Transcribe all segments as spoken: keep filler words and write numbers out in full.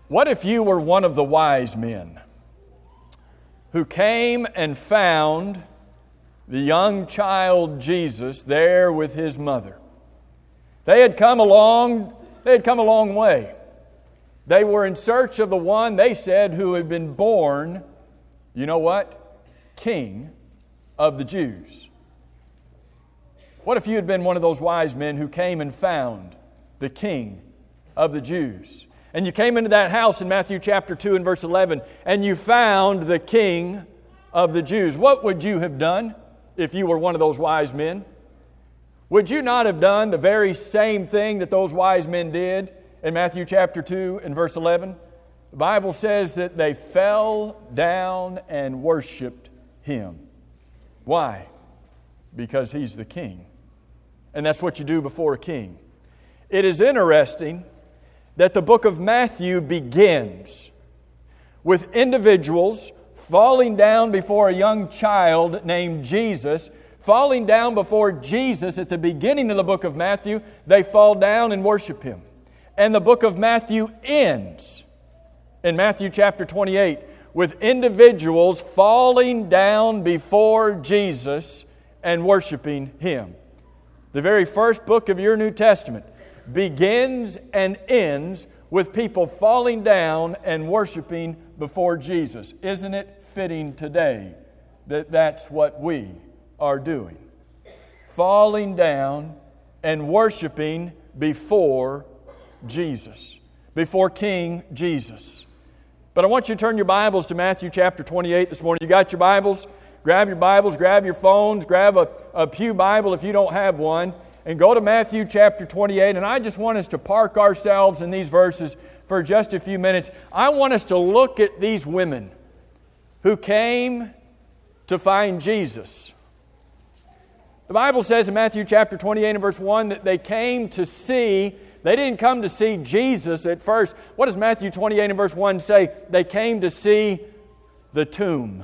What if you were one of the wise men who came and found the young child Jesus there with his mother? They had come along, they had come a long way. They were in search of the one, they said, who had been born, you know what? King of the Jews. What if you had been one of those wise men who came and found the King of the Jews? And you came into that house in Matthew chapter two and verse eleven, and you found the King of the Jews. What would you have done if you were one of those wise men? Would you not have done the very same thing that those wise men did in Matthew chapter two and verse eleven? The Bible says that they fell down and worshiped Him. Why? Because He's the King. And that's what you do before a king. It is interesting that the book of Matthew begins with individuals falling down before a young child named Jesus. Falling down before Jesus at the beginning of the book of Matthew, they fall down and worship Him. And the book of Matthew ends in Matthew chapter twenty-eight with individuals falling down before Jesus and worshiping Him. The very first book of your New Testament begins and ends with people falling down and worshiping before Jesus. Isn't it fitting today that that's what we are doing? Falling down and worshiping before Jesus, before King Jesus. But I want you to turn your Bibles to Matthew chapter twenty-eight this morning. You got your Bibles? Grab your Bibles, grab your phones, grab a, a pew Bible if you don't have one, and go to Matthew chapter twenty-eight. And I just want us to park ourselves in these verses for just a few minutes. I want us to look at these women who came to find Jesus. The Bible says in Matthew chapter twenty-eight and verse one that they came to see. They didn't come to see Jesus at first. What does Matthew twenty-eight and verse one say? They came to see the tomb.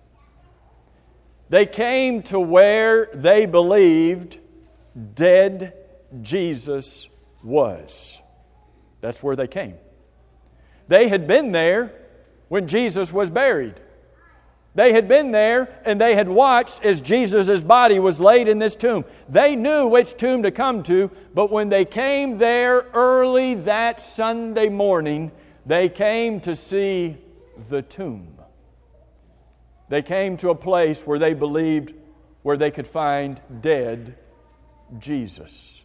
They came to where they believed dead Jesus was. That's where they came. They had been there when Jesus was buried. They had been there and they had watched as Jesus' body was laid in this tomb. They knew which tomb to come to, but when they came there early that Sunday morning, they came to see the tomb. They came to a place where they believed where they could find dead Jesus.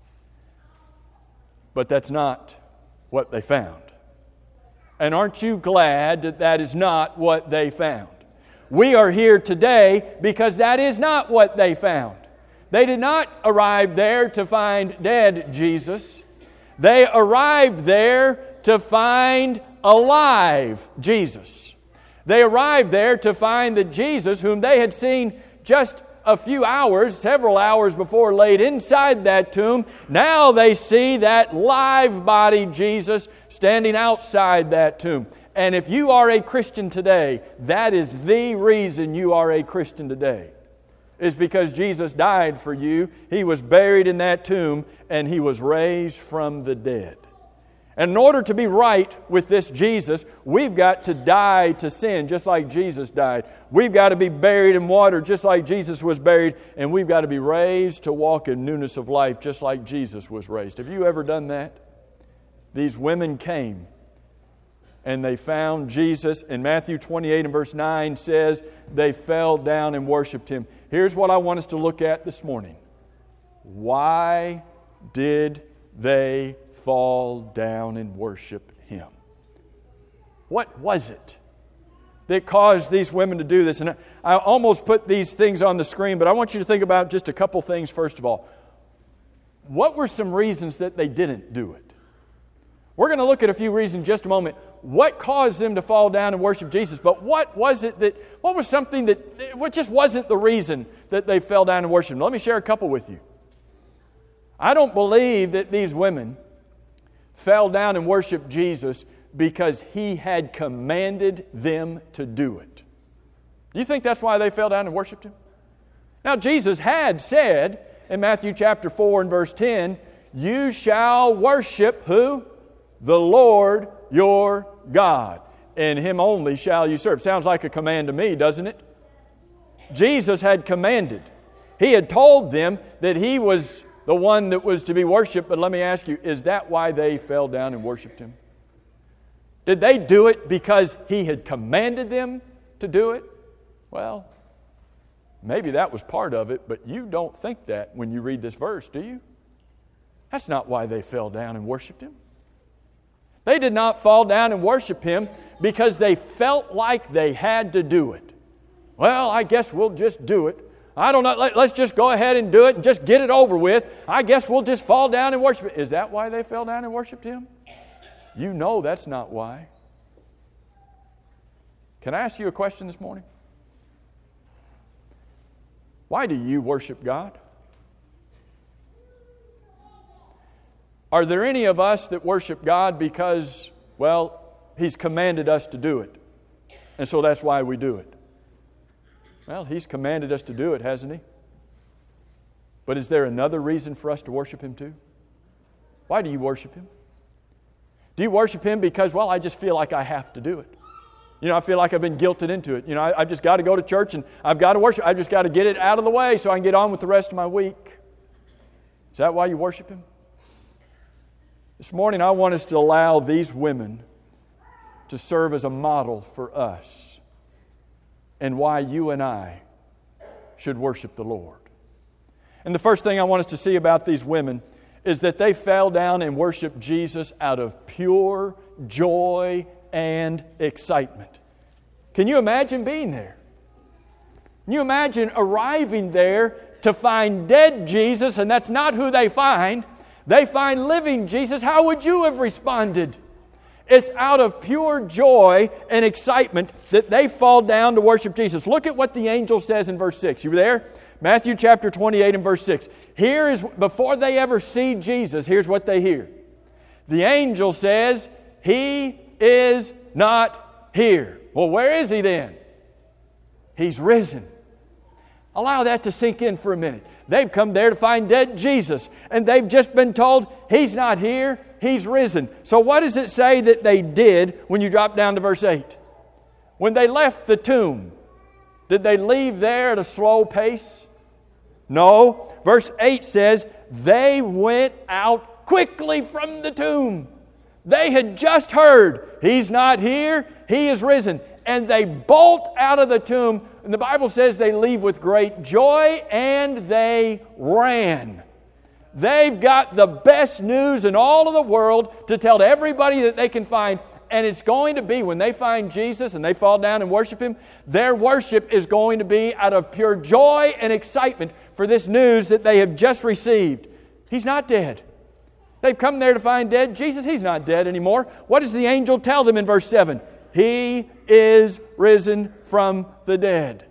But that's not what they found. And aren't you glad that that is not what they found? We are here today because that is not what they found. They did not arrive there to find dead Jesus. They arrived there to find alive Jesus. They arrived there to find the Jesus whom they had seen just a few hours, several hours before, laid inside that tomb. Now they see that live body Jesus standing outside that tomb. And if you are a Christian today, that is the reason you are a Christian today. Is because Jesus died for you. He was buried in that tomb and He was raised from the dead. And in order to be right with this Jesus, we've got to die to sin just like Jesus died. We've got to be buried in water just like Jesus was buried. And we've got to be raised to walk in newness of life just like Jesus was raised. Have you ever done that? These women came and they found Jesus. And Matthew twenty-eight and verse nine says they fell down and worshiped Him. Here's what I want us to look at this morning. Why did they fall down and worship Him? What was it that caused these women to do this? And I almost put these things on the screen, but I want you to think about just a couple things first of all. What were some reasons that they didn't do it? We're going to look at a few reasons in just a moment. What caused them to fall down and worship Jesus? But what was it that, what was something that, what just wasn't the reason that they fell down and worshiped Him? Let me share a couple with you. I don't believe that these women fell down and worshiped Jesus because He had commanded them to do it. Do you think that's why they fell down and worshiped Him? Now, Jesus had said in Matthew chapter four and verse ten, "You shall worship" who? The Lord your God, and Him only shall you serve. Sounds like a command to me, doesn't it? Jesus had commanded. He had told them that He was the one that was to be worshiped. But let me ask you, is that why they fell down and worshiped Him? Did they do it because He had commanded them to do it? Well, maybe that was part of it, but you don't think that when you read this verse, do you? That's not why they fell down and worshiped Him. They did not fall down and worship Him because they felt like they had to do it. Well, I guess we'll just do it. I don't know, let, let's just go ahead and do it and just get it over with. I guess we'll just fall down and worship Him. Is that why they fell down and worshiped Him? You know that's not why. Can I ask you a question this morning? Why do you worship God? Are there any of us that worship God because, well, He's commanded us to do it, and so that's why we do it? Well, He's commanded us to do it, hasn't He? But is there another reason for us to worship Him too? Why do you worship Him? Do you worship Him because, well, I just feel like I have to do it? You know, I feel like I've been guilted into it. You know, I, I've just got to go to church and I've got to worship. I've just got to get it out of the way so I can get on with the rest of my week. Is that why you worship Him? This morning I want us to allow these women to serve as a model for us and why you and I should worship the Lord. And the first thing I want us to see about these women is that they fell down and worshiped Jesus out of pure joy and excitement. Can you imagine being there? Can you imagine arriving there to find dead Jesus, and that's not who they find. They find living Jesus. How would you have responded? It's out of pure joy and excitement that they fall down to worship Jesus. Look at what the angel says in verse six. You there? Matthew chapter twenty-eight and verse six. Here is, before they ever see Jesus, here's what they hear. The angel says, He is not here. Well, where is He then? He's risen. Allow that to sink in for a minute. They've come there to find dead Jesus, and they've just been told, He's not here, He's risen. So what does it say that they did when you drop down to verse eight? When they left the tomb, did they leave there at a slow pace? No. Verse eight says, they went out quickly from the tomb. They had just heard, He's not here, He is risen. And they bolt out of the tomb. And the Bible says they leave with great joy, and they ran. They've got the best news in all of the world to tell to everybody that they can find. And it's going to be, when they find Jesus and they fall down and worship Him, their worship is going to be out of pure joy and excitement for this news that they have just received. He's not dead. They've come there to find dead Jesus. He's not dead anymore. What does the angel tell them in verse seven? He is risen from the dead.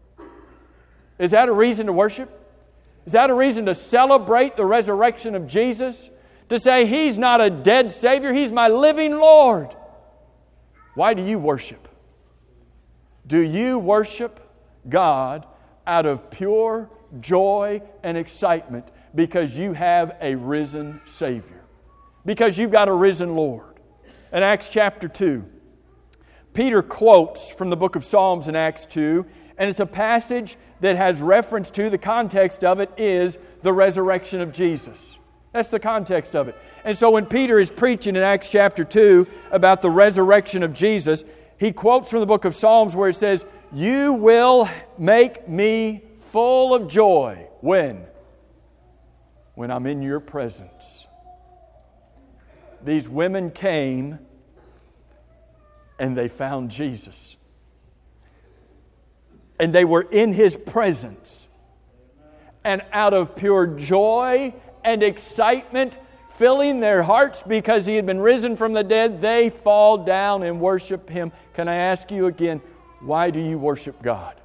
Is that a reason to worship? Is that a reason to celebrate the resurrection of Jesus? To say, He's not a dead Savior, He's my living Lord. Why do you worship? Do you worship God out of pure joy and excitement because you have a risen Savior? Because you've got a risen Lord? In Acts chapter two, Peter quotes from the book of Psalms in Acts two, and it's a passage that has reference to, the context of it is the resurrection of Jesus. That's the context of it. And so when Peter is preaching in Acts chapter two about the resurrection of Jesus, he quotes from the book of Psalms where it says, You will make me full of joy. When? When I'm in your presence. These women came and they found Jesus. And they were in His presence. And out of pure joy and excitement filling their hearts because He had been risen from the dead, they fall down and worship Him. Can I ask you again, why do you worship God?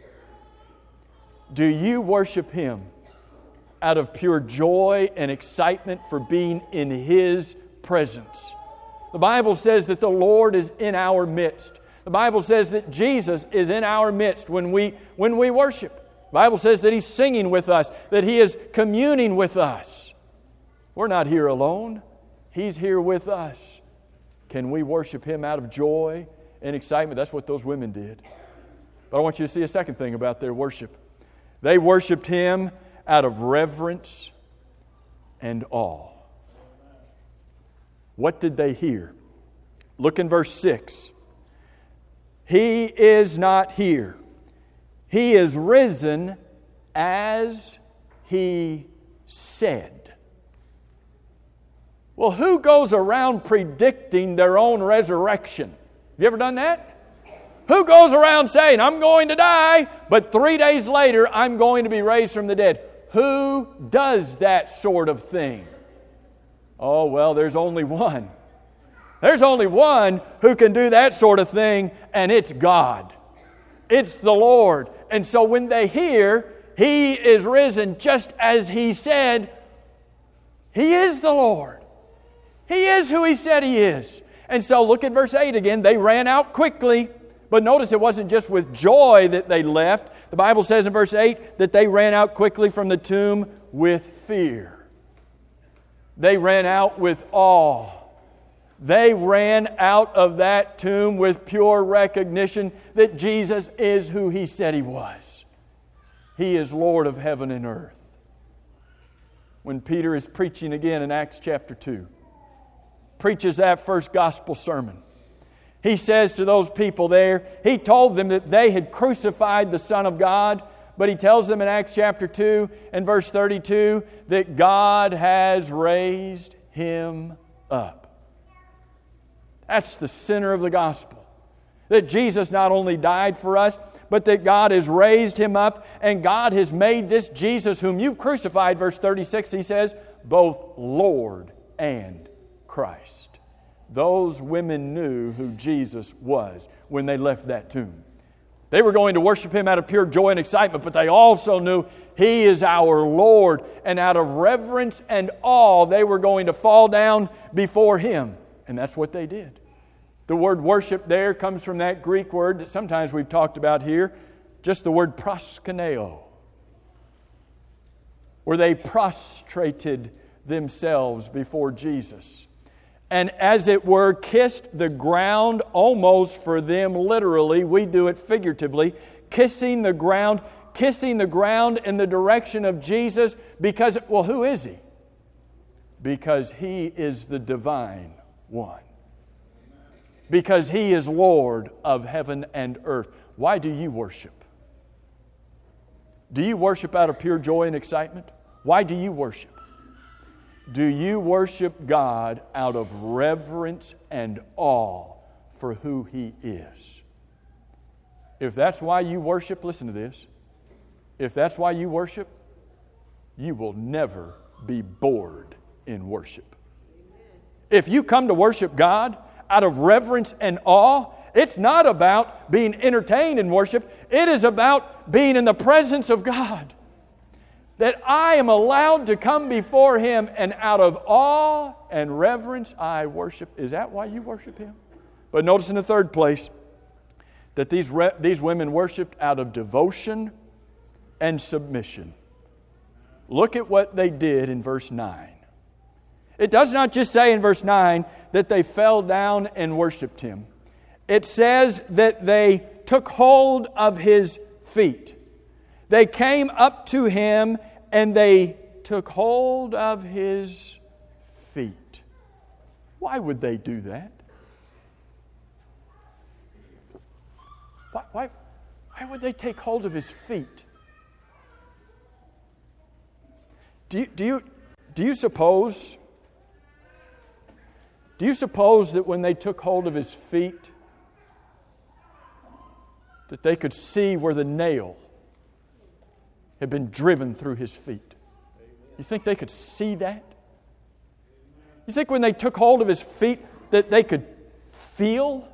Do you worship Him out of pure joy and excitement for being in His presence? The Bible says that the Lord is in our midst. The Bible says that Jesus is in our midst when we, when we worship. The Bible says that He's singing with us, that He is communing with us. We're not here alone. He's here with us. Can we worship Him out of joy and excitement? That's what those women did. But I want you to see a second thing about their worship. They worshiped Him out of reverence and awe. What did they hear? Look in verse six. He is not here. He is risen as He said. Well, who goes around predicting their own resurrection? Have you ever done that? Who goes around saying, I'm going to die, but three days later I'm going to be raised from the dead? Who does that sort of thing? Oh, well, there's only one. There's only one who can do that sort of thing, and it's God. It's the Lord. And so when they hear He is risen just as He said, He is the Lord. He is who He said He is. And so look at verse eight again. They ran out quickly. But notice it wasn't just with joy that they left. The Bible says in verse eight that they ran out quickly from the tomb with fear. They ran out with awe. They ran out of that tomb with pure recognition that Jesus is who He said He was. He is Lord of heaven and earth. When Peter is preaching again in Acts chapter two, preaches that first gospel sermon, he says to those people there, he told them that they had crucified the Son of God, but he tells them in Acts chapter two and verse thirty-two that God has raised Him up. That's the center of the gospel. That Jesus not only died for us, but that God has raised Him up, and God has made this Jesus whom you've crucified, verse thirty-six, he says, both Lord and Christ. Those women knew who Jesus was when they left that tomb. They were going to worship Him out of pure joy and excitement, but they also knew He is our Lord. And out of reverence and awe, they were going to fall down before Him. And that's what they did. The word worship there comes from that Greek word that sometimes we've talked about here, just the word proskuneo, where they prostrated themselves before Jesus. And as it were, kissed the ground almost for them literally. We do it figuratively. Kissing the ground, kissing the ground in the direction of Jesus because, well, who is He? Because He is the divine one. Because He is Lord of heaven and earth. Why do you worship? Do you worship out of pure joy and excitement? Why do you worship? Do you worship God out of reverence and awe for who He is? If that's why you worship, listen to this. If that's why you worship, you will never be bored in worship. If you come to worship God out of reverence and awe, it's not about being entertained in worship. It is about being in the presence of God. That I am allowed to come before Him, and out of awe and reverence I worship. Is that why you worship Him? But notice in the third place that these, re- these women worshiped out of devotion and submission. Look at what they did in verse nine. It does not just say in verse nine that they fell down and worshiped Him. It says that they took hold of His feet. They came up to Him and they took hold of His feet. Why would they do that? Why, why, why would they take hold of His feet? Do you, do you, do you suppose, do you suppose that when they took hold of His feet, that they could see where the nail had been driven through His feet? You think they could see that? You think when they took hold of His feet that they could feel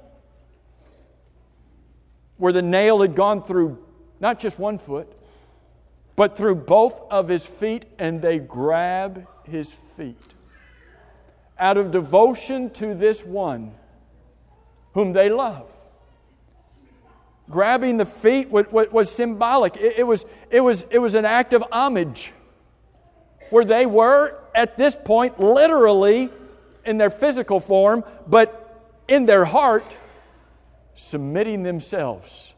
where the nail had gone through not just one foot, but through both of His feet, and they grab His feet out of devotion to this one whom they love? Grabbing the feet was symbolic. It was, it was, it was an act of homage, where they were, at this point, literally in their physical form, but in their heart, submitting themselves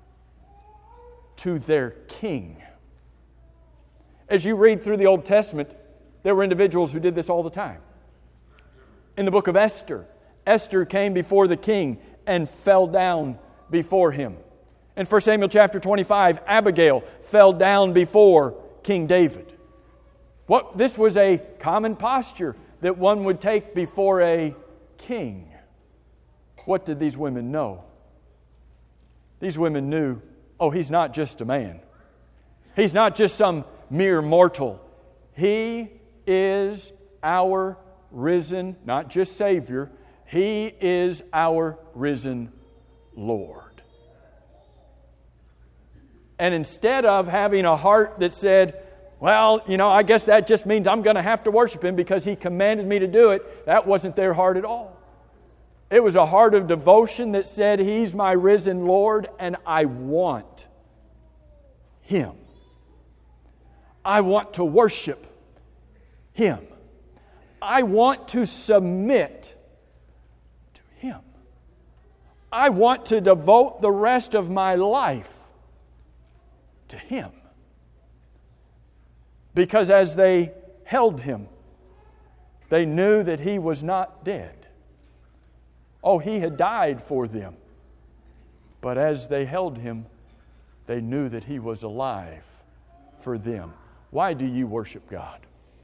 to their king. As you read through the Old Testament, there were individuals who did this all the time. In the book of Esther, Esther came before the king and fell down before him. In First Samuel chapter twenty-five, Abigail fell down before King David. What, this was a common posture that one would take before a king. What did these women know? These women knew, oh, he's not just a man. He's not just some mere mortal. He is our risen, not just Savior, He is our risen Lord. And instead of having a heart that said, well, you know, I guess that just means I'm going to have to worship Him because He commanded me to do it, that wasn't their heart at all. It was a heart of devotion that said, He's my risen Lord and I want Him. I want to worship Him. I want to submit to Him. I want to devote the rest of my life to Him. Because as they held Him, they knew that He was not dead. Oh, He had died for them. But as they held Him, they knew that He was alive for them. Why do you worship God?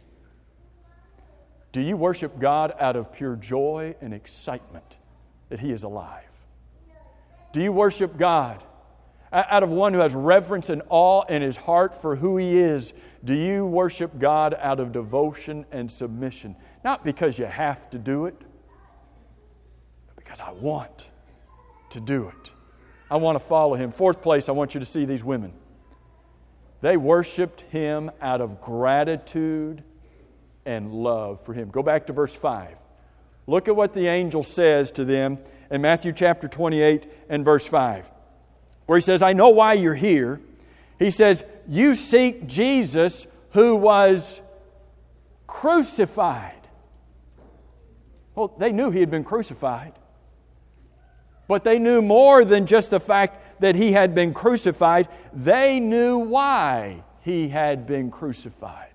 Do you worship God out of pure joy and excitement that He is alive? Do you worship God out of one who has reverence and awe in his heart for who He is? Do you worship God out of devotion and submission? Not because you have to do it, but because I want to do it. I want to follow Him. Fourth place, I want you to see these women. They worshiped Him out of gratitude and love for Him. Go back to verse five. Look at what the angel says to them in Matthew chapter twenty-eight and verse five. Where He says, I know why you're here. He says, you seek Jesus who was crucified. Well, they knew He had been crucified. But they knew more than just the fact that He had been crucified. They knew why He had been crucified.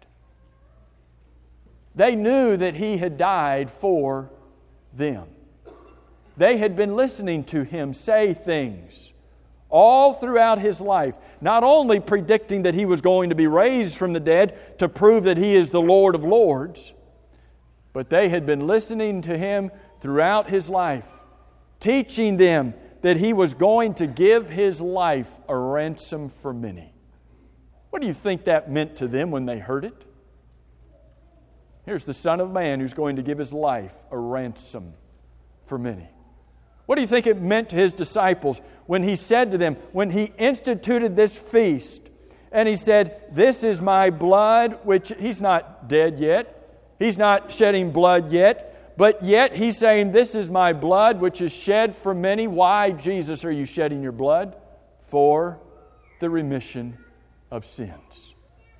They knew that He had died for them. They had been listening to Him say things all throughout His life, not only predicting that He was going to be raised from the dead to prove that He is the Lord of Lords, but they had been listening to Him throughout His life, teaching them that He was going to give His life a ransom for many. What do you think that meant to them when they heard it? Here's the Son of Man who's going to give His life a ransom for many. What do you think it meant to His disciples when He said to them, when He instituted this feast, and He said, this is my blood, which He's not dead yet. He's not shedding blood yet. But yet He's saying, this is my blood, which is shed for many. Why, Jesus, are you shedding your blood? For the remission of sins.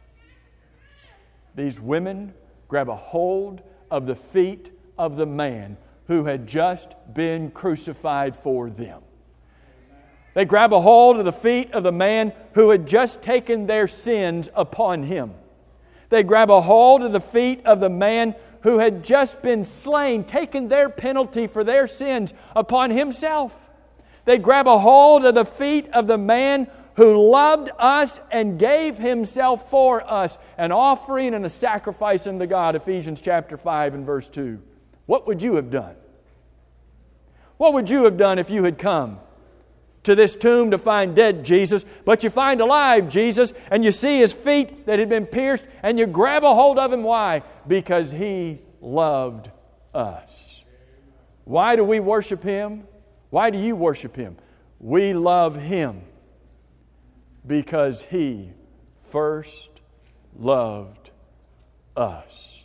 These women grab a hold of the feet of the man who had just been crucified for them. They grab a hold of the feet of the man who had just taken their sins upon Him. They grab a hold of the feet of the man who had just been slain, taken their penalty for their sins upon Himself. They grab a hold of the feet of the man who loved us and gave Himself for us, an offering and a sacrifice unto God, Ephesians chapter five and verse two. What would you have done? What would you have done if you had come to this tomb to find dead Jesus, but you find alive Jesus, and you see His feet that had been pierced, and you grab a hold of Him? Why? Because He loved us. Why do we worship Him? Why do you worship Him? We love Him because He first loved us.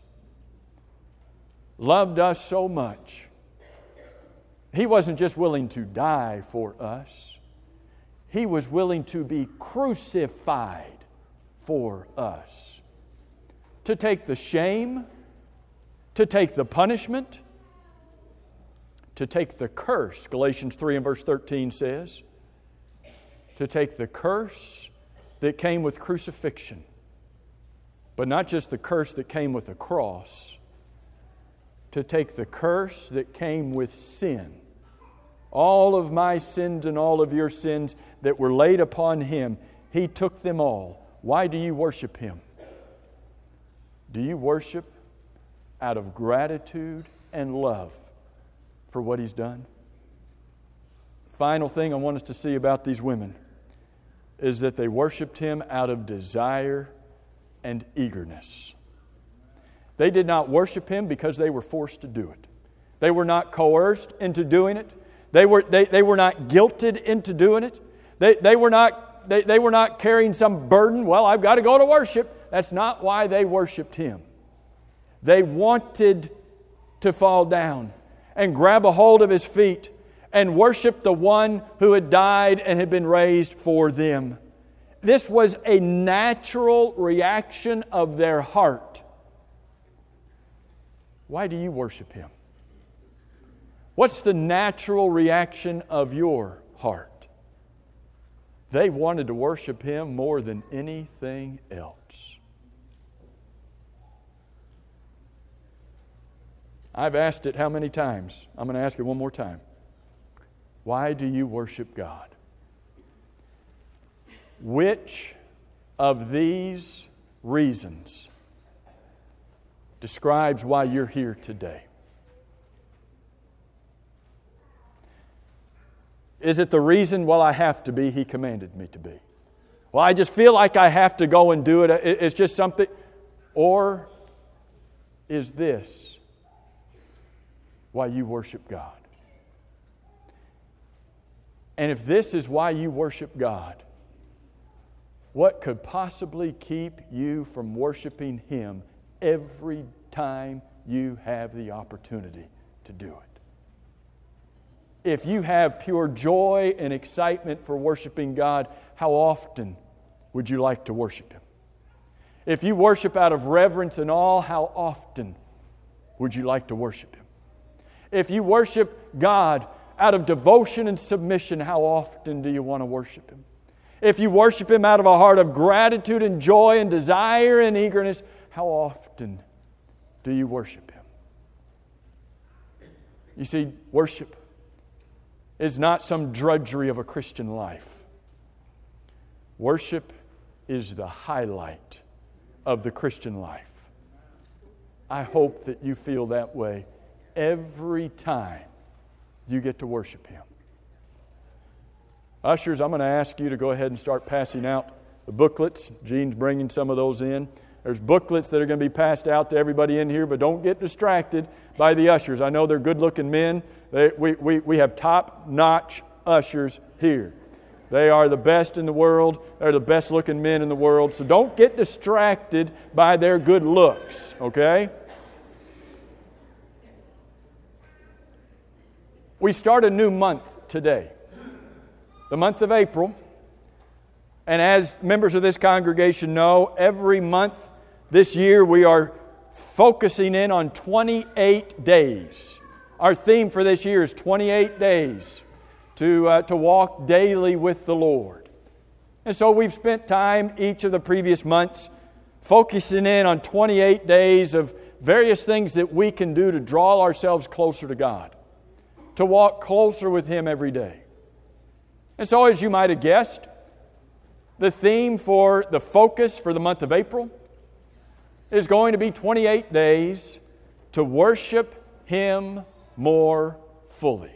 Loved us so much. He wasn't just willing to die for us. He was willing to be crucified for us. To take the shame, to take the punishment, to take the curse, Galatians three and verse thirteen says, to take the curse that came with crucifixion, but not just the curse that came with the cross, to take the curse that came with sin. All of my sins and all of your sins that were laid upon Him, He took them all. Why do you worship Him? Do you worship out of gratitude and love for what He's done? Final thing I want us to see about these women is that they worshiped Him out of desire and eagerness. They did not worship Him because they were forced to do it. They were not coerced into doing it. They were, they, they were not guilted into doing it. They, they, were not, they, they were not carrying some burden. Well, I've got to go to worship. That's not why they worshiped Him. They wanted to fall down and grab a hold of His feet and worship the one who had died and had been raised for them. This was a natural reaction of their heart. Why do you worship Him? What's the natural reaction of your heart? They wanted to worship Him more than anything else. I've asked it how many times? I'm going to ask it one more time. Why do you worship God? Which of these reasons describes why you're here today? Is it the reason, well, I have to be, He commanded me to be? Well, I just feel like I have to go and do it. It's just something. Or is this why you worship God? And if this is why you worship God, what could possibly keep you from worshiping Him every time you have the opportunity to do it? If you have pure joy and excitement for worshiping God, how often would you like to worship Him? If you worship out of reverence and awe, how often would you like to worship Him? If you worship God out of devotion and submission, how often do you want to worship Him? If you worship Him out of a heart of gratitude and joy and desire and eagerness, how often do you worship Him? You see, worship is not some drudgery of a Christian life. Worship is the highlight of the Christian life. I hope that you feel that way every time you get to worship Him. Ushers, I'm going to ask you to go ahead and start passing out the booklets. Gene's bringing some of those in. There's booklets that are going to be passed out to everybody in here, but don't get distracted by the ushers. I know they're good-looking men. They, we, we, we have top-notch ushers here. They are the best in the world. They're the best-looking men in the world. So don't get distracted by their good looks, okay? We start a new month today, the month of April. And as members of this congregation know, every month this year we are focusing in on twenty-eight days. Our theme for this year is twenty-eight days to, uh, to walk daily with the Lord. And so we've spent time each of the previous months focusing in on twenty-eight days of various things that we can do to draw ourselves closer to God, to walk closer with Him every day. And so, as you might have guessed, the theme for the focus for the month of April is going to be twenty-eight days to worship Him more fully.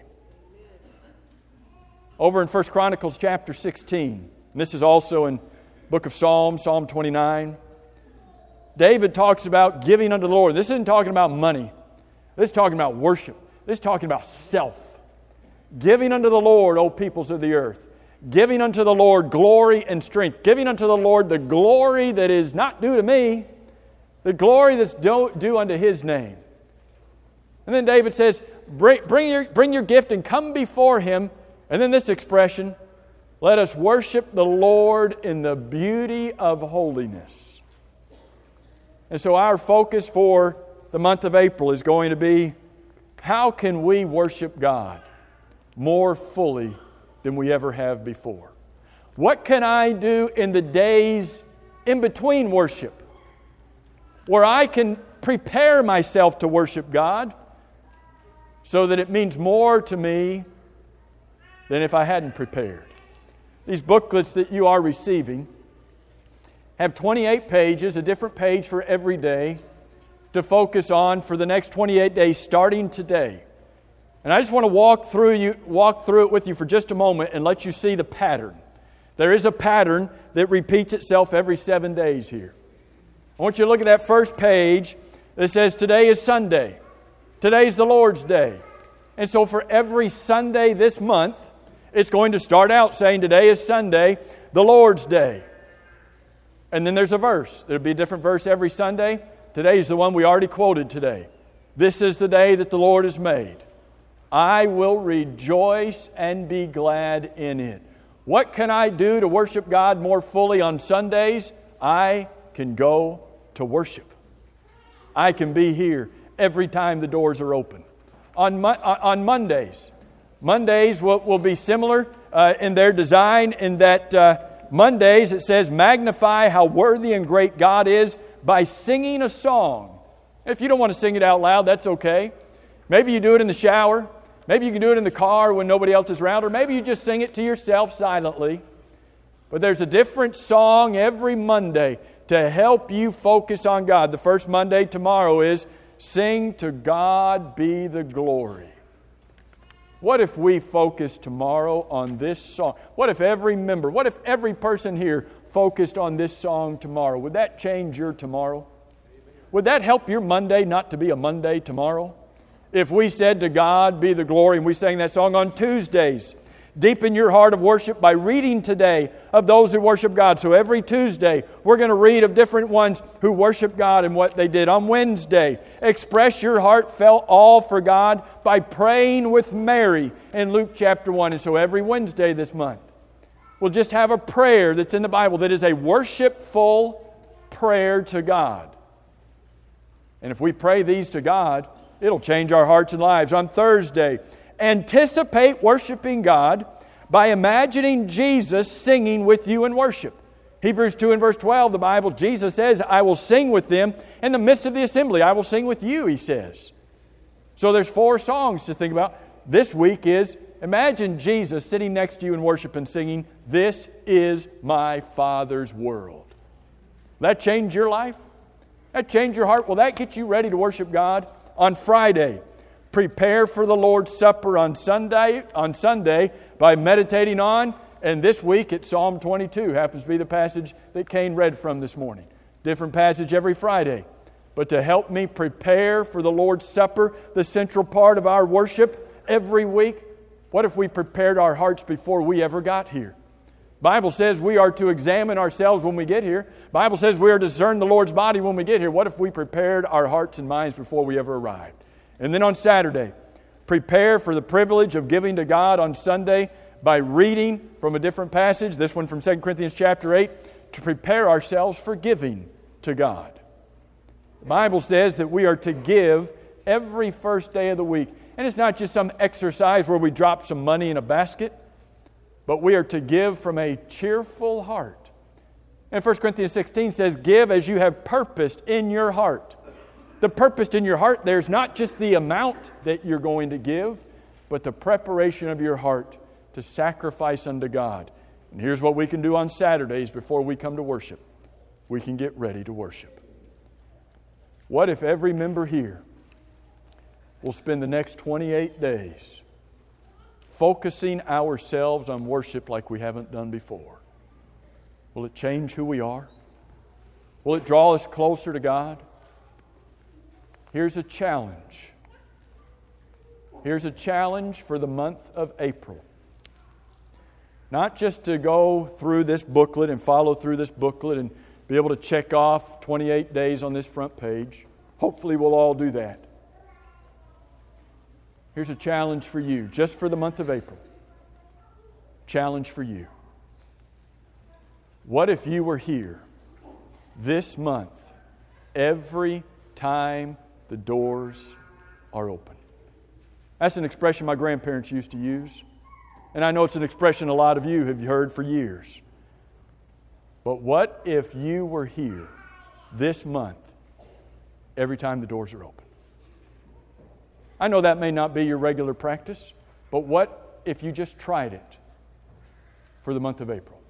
Over in First Chronicles chapter sixteen, and this is also in the book of Psalms, Psalm twenty-nine, David talks about giving unto the Lord. This isn't talking about money. This is talking about worship. This is talking about self. Giving unto the Lord, O peoples of the earth. Giving unto the Lord glory and strength. Giving unto the Lord the glory that is not due to me, the glory that's due, due unto His name. And then David says, bring, bring, your, bring your gift and come before Him. And then this expression, let us worship the Lord in the beauty of holiness. And so our focus for the month of April is going to be How can we worship God more fully than we ever have before? What can I do in the days in between worship where I can prepare myself to worship God so that it means more to me than if I hadn't prepared? These booklets that you are receiving have twenty-eight pages, a different page for every day to focus on for the next twenty-eight days starting today. And I just want to walk through you, walk through it with you for just a moment and let you see the pattern. There is a pattern that repeats itself every seven days here. I want you to look at that first page that says today is Sunday. Today's the Lord's Day. And so for every Sunday this month, it's going to start out saying today is Sunday, the Lord's Day. And then there's a verse. There'll be a different verse every Sunday. Today's the one we already quoted today. This is the day that the Lord has made. I will rejoice and be glad in it. What can I do to worship God more fully on Sundays? I can go to worship. I can be here every time the doors are open. On, on Mondays, Mondays will, will be similar uh, in their design in that uh, Mondays it says, magnify how worthy and great God is by singing a song. If you don't want to sing it out loud, that's okay. Maybe you do it in the shower. Maybe you can do it in the car when nobody else is around. Or maybe you just sing it to yourself silently. But there's a different song every Monday to help you focus on God. The first Monday tomorrow is Sing to God Be the Glory. What if we focus tomorrow on this song? What if every member, what if every person here focused on this song tomorrow? Would that change your tomorrow? Would that help your Monday not to be a Monday tomorrow? If we said to God be the glory and we sang that song on Tuesdays, deepen your heart of worship by reading today of those who worship God. So every Tuesday, we're going to read of different ones who worship God and what they did. On Wednesday, express your heartfelt all for God by praying with Mary in Luke chapter one. And so every Wednesday this month, we'll just have a prayer that's in the Bible that is a worshipful prayer to God. And if we pray these to God, it'll change our hearts and lives. On Thursday, anticipate worshiping God by imagining Jesus singing with you in worship. Hebrews two and verse twelve, the Bible, Jesus says, I will sing with them in the midst of the assembly. I will sing with you, He says. So there's four songs to think about. This week is, imagine Jesus sitting next to you in worship and singing, This is my Father's world. Will that change your life? Will that change your heart? Will that get you ready to worship God? On Friday, prepare for the Lord's Supper on Sunday, on Sunday by meditating on, and this week it's Psalm twenty-two, happens to be the passage that Cain read from this morning. Different passage every Friday. But to help me prepare for the Lord's Supper, the central part of our worship every week, what if we prepared our hearts before we ever got here? Bible says we are to examine ourselves when we get here. Bible says we are to discern the Lord's body when we get here. What if we prepared our hearts and minds before we ever arrived? And then on Saturday, prepare for the privilege of giving to God on Sunday by reading from a different passage, this one from Second Corinthians chapter eight, to prepare ourselves for giving to God. The Bible says that we are to give every first day of the week. And it's not just some exercise where we drop some money in a basket, but we are to give from a cheerful heart. And First Corinthians sixteen says, give as you have purposed in your heart. The purpose in your heart, there's not just the amount that you're going to give, but the preparation of your heart to sacrifice unto God. And here's what we can do on Saturdays before we come to worship. We can get ready to worship. What if every member here will spend the next twenty-eight days focusing ourselves on worship like we haven't done before? Will it change who we are? Will it draw us closer to God? Here's a challenge. Here's a challenge for the month of April. Not just to go through this booklet and follow through this booklet and be able to check off twenty-eight days on this front page. Hopefully we'll all do that. Here's a challenge for you, just for the month of April. Challenge for you. What if you were here this month every time the doors are open? That's an expression my grandparents used to use. And I know it's an expression a lot of you have heard for years. But what if you were here this month every time the doors are open? I know that may not be your regular practice, but what if you just tried it for the month of April?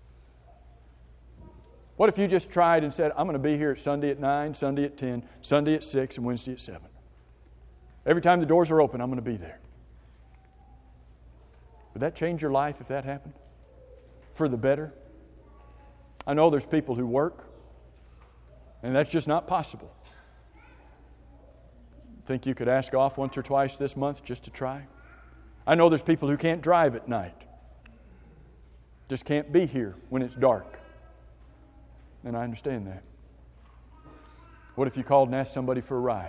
What if you just tried and said, I'm going to be here at Sunday at nine, Sunday at ten, Sunday at six, and Wednesday at seven. Every time the doors are open, I'm going to be there. Would that change your life if that happened? For the better? I know there's people who work, and that's just not possible. Think you could ask off once or twice this month just to try? I know there's people who can't drive at night. Just can't be here when it's dark. And I understand that. What if you called and asked somebody for a ride?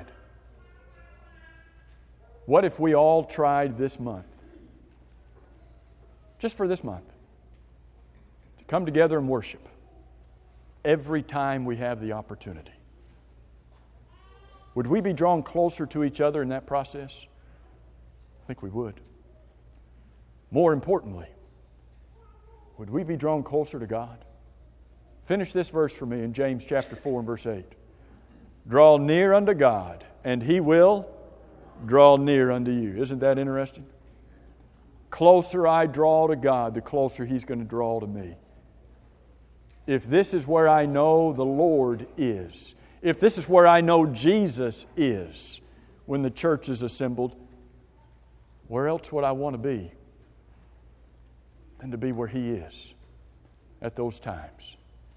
What if we all tried this month, just for this month, to come together and worship every time we have the opportunity? Would we be drawn closer to each other in that process? I think we would. More importantly, would we be drawn closer to God? Finish this verse for me in James chapter four and verse eight. Draw near unto God, and He will draw near unto you. Isn't that interesting? Closer I draw to God, the closer He's going to draw to me. If this is where I know the Lord is, if this is where I know Jesus is when the church is assembled, where else would I want to be than to be where He is at those times?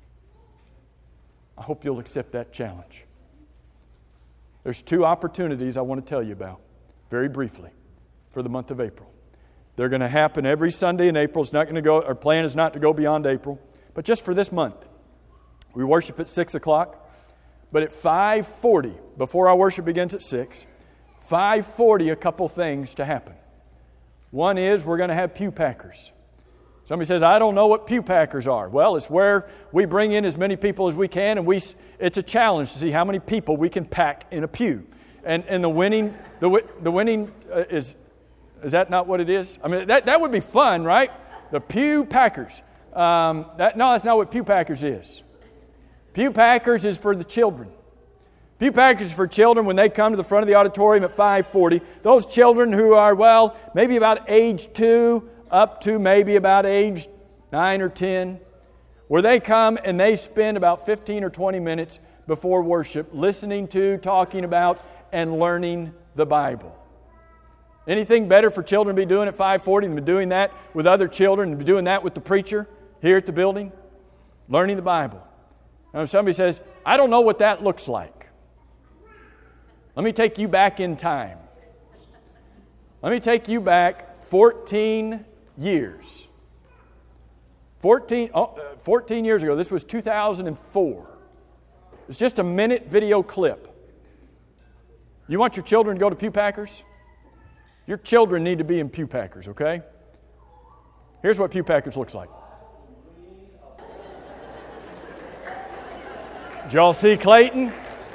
I hope you'll accept that challenge. There's two opportunities I want to tell you about, very briefly, for the month of April. They're going to happen every Sunday in April. It's not going to go, our plan is not to go beyond April. But just for this month, we worship at six o'clock. But at five forty, before our worship begins at six, five forty, a couple things to happen. One is we're going to have pew packers. Somebody says, I don't know what pew packers are. Well, it's where we bring in as many people as we can, and we it's a challenge to see how many people we can pack in a pew. And and the winning the the winning uh, is is that not what it is? I mean, that that would be fun, right? The pew packers. Um, that no, that's not what pew packers is. Pew packers is for the children. Pew packers is for children when they come to the front of the auditorium at five forty. Those children who are, well, maybe about age two up to maybe about age nine or ten, where they come and they spend about fifteen or twenty minutes before worship listening to, talking about, and learning the Bible. Anything better for children to be doing at five forty than doing that with other children and doing that with the preacher here at the building? Learning the Bible. Now, if somebody says, I don't know what that looks like, let me take you back in time. Let me take you back fourteen years. fourteen, oh, uh, fourteen years ago, this was two thousand four. It's just a minute video clip. You want your children to go to pew packers? Your children need to be in pew packers, okay? Here's what pew packers looks like. Did y'all see Clayton?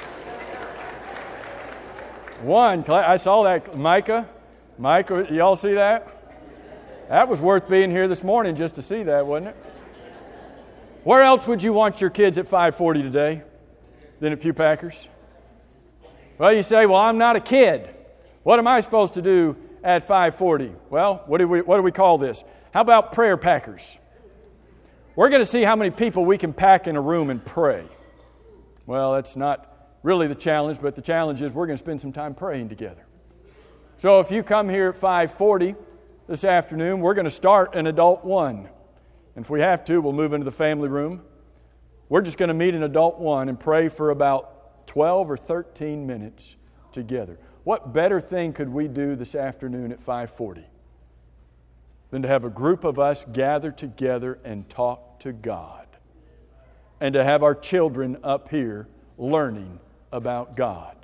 One, I saw that. Micah, Micah, y'all see that? That was worth being here this morning just to see that, wasn't it? Where else would you want your kids at five forty today than at pew packers? Well, you say, well, I'm not a kid. What am I supposed to do at five forty? Well, what do we what do we call this? How about prayer packers? We're going to see how many people we can pack in a room and pray. Well, that's not really the challenge, but the challenge is we're going to spend some time praying together. So if you come here at five forty this afternoon, we're going to start an adult one. And if we have to, we'll move into the family room. We're just going to meet in adult one and pray for about twelve or thirteen minutes together. What better thing could we do this afternoon at five forty than to have a group of us gather together and talk to God? And to have our children up here learning about God.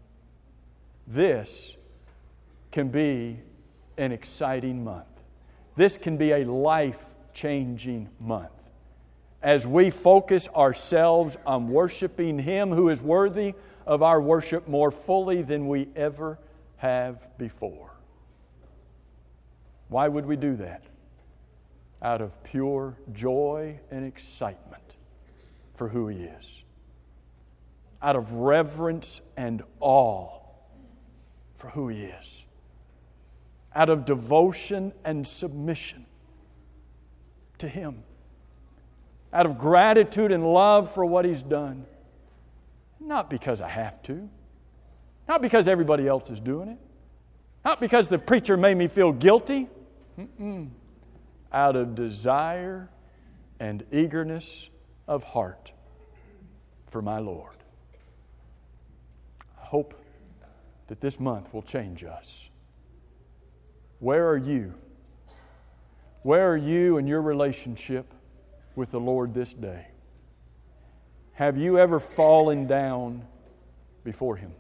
This can be an exciting month. This can be a life-changing month. As we focus ourselves on worshiping Him who is worthy of our worship more fully than we ever have before. Why would we do that? Out of pure joy and excitement for who He is. Out of reverence and awe for who He is. Out of devotion and submission to Him. Out of gratitude and love for what He's done. Not because I have to. Not because everybody else is doing it. Not because the preacher made me feel guilty. Mm-mm. Out of desire and eagerness of heart for my Lord. I hope that this month will change us. Where are you? Where are you in your relationship with the Lord this day? Have you ever fallen down before Him?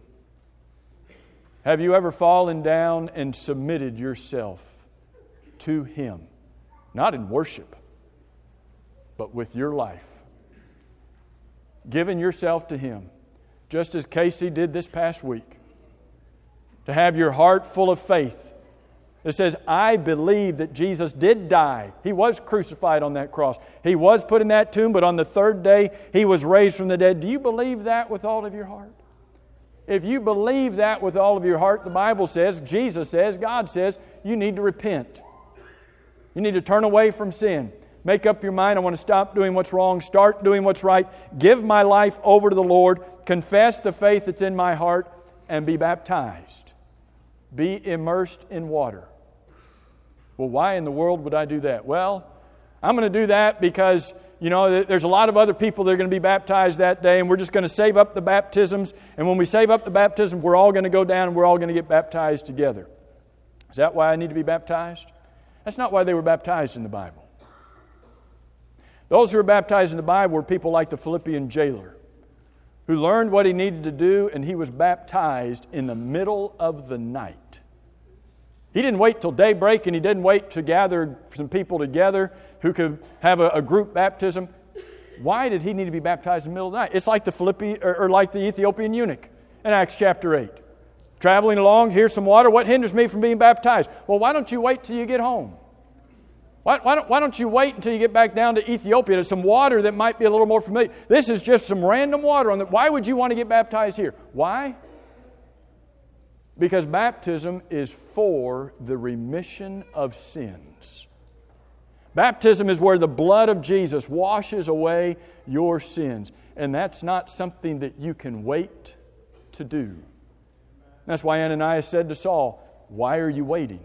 Have you ever fallen down and submitted yourself to Him? Not in worship, but with your life. Giving yourself to Him, just as Casey did this past week. To have your heart full of faith. It says, I believe that Jesus did die. He was crucified on that cross. He was put in that tomb, but on the third day, He was raised from the dead. Do you believe that with all of your heart? If you believe that with all of your heart, the Bible says, Jesus says, God says, you need to repent. You need to turn away from sin. Make up your mind, I want to stop doing what's wrong, start doing what's right, give my life over to the Lord, confess the faith that's in my heart, and be baptized. Be immersed in water. Well, why in the world would I do that? Well, I'm going to do that because, you know, there's a lot of other people that are going to be baptized that day, and we're just going to save up the baptisms. And when we save up the baptism, we're all going to go down and we're all going to get baptized together. Is that why I need to be baptized? That's not why they were baptized in the Bible. Those who were baptized in the Bible were people like the Philippian jailer, who learned what he needed to do, and he was baptized in the middle of the night. He didn't wait till daybreak, and he didn't wait to gather some people together who could have a, a group baptism. Why did he need to be baptized in the middle of the night? It's like the Philippi, or, or like the Ethiopian eunuch in Acts chapter eight. Traveling along, here's some water. What hinders me from being baptized? Well, why don't you wait till you get home? Why, why, don't, why don't you wait until you get back down to Ethiopia to some water that might be a little more familiar? This is just some random water on the. Why would you want to get baptized here? Why? Because baptism is for the remission of sins. Baptism is where the blood of Jesus washes away your sins. And that's not something that you can wait to do. That's why Ananias said to Saul, why are you waiting?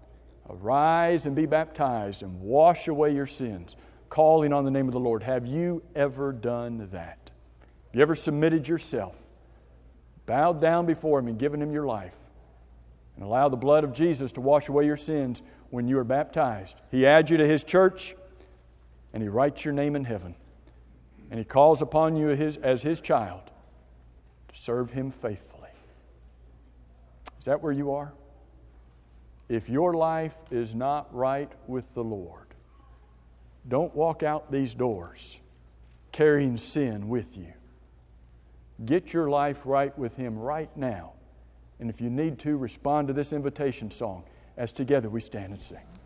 Arise and be baptized and wash away your sins, calling on the name of the Lord. Have you ever done that? Have you ever submitted yourself, bowed down before Him and given Him your life, and allow the blood of Jesus to wash away your sins when you are baptized? He adds you to His church, and He writes your name in heaven, and He calls upon you as His child to serve Him faithfully. Is that where you are? If your life is not right with the Lord, don't walk out these doors carrying sin with you. Get your life right with Him right now. And if you need to, respond to this invitation song as together we stand and sing.